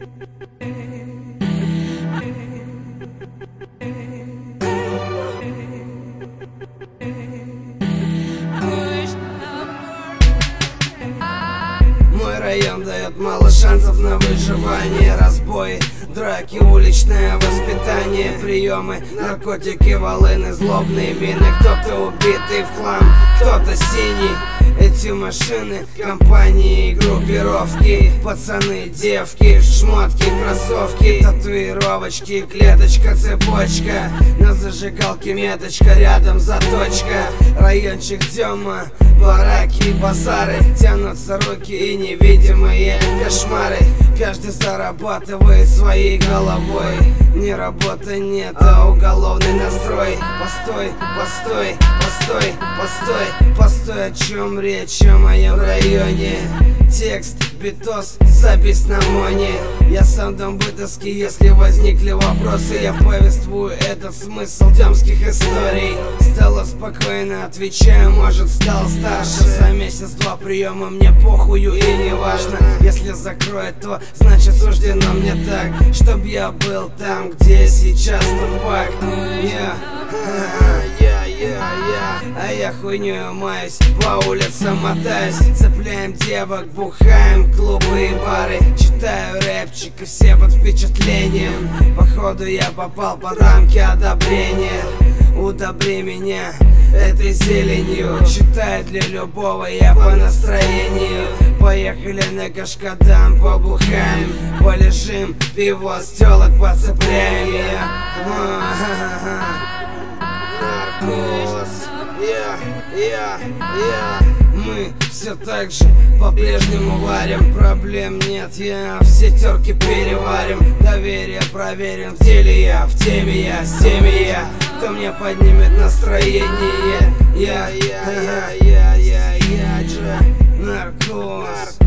Мой район дает мало шансов на выживание. Разбои, драки, уличное воспитание, приемы, наркотики, волыны, злобные мины. Кто-то убитый в хлам, кто-то синий. Эти машины, компании, группировки, пацаны, девки, шмотки, кроссовки, татуировочки, клеточка, цепочка, на зажигалке меточка, рядом заточка. Райончик Дема, бараки, базары, тянутся руки и невидимые кошмары. Каждый зарабатывает своей головой. Ни работы нет, а уголовный настрой. Постой, постой, постой, постой, постой, о чем речь, о моем районе. Текст, битос, запись на моне. Я сам дам вытаски, если возникли вопросы. Я повествую этот смысл демских историй. Стало спокойно, отвечаю, может стал старше. За месяц-два приема мне похую и не важно. Если закроет, то значит суждено мне так, чтоб я был там, где сейчас Тупак. А я хуйнёю маюсь, по улицам мотаюсь. Цепляем девок, бухаем, клубы и бары. Читаю рэпчик и все под впечатлением. Походу я попал под рамки одобрения. Удобри меня этой зеленью. Читаю для любого, я по настроению. Поехали на Кашкадан, побухаем, полежим, пиво с тёлок подцепляем. Наркоз, мы все так же по-прежнему варим. Проблем нет, все терки переварим. Доверие проверим, в деле я, в теме я, с теми я. Кто мне поднимет настроение? Я же Наркоз.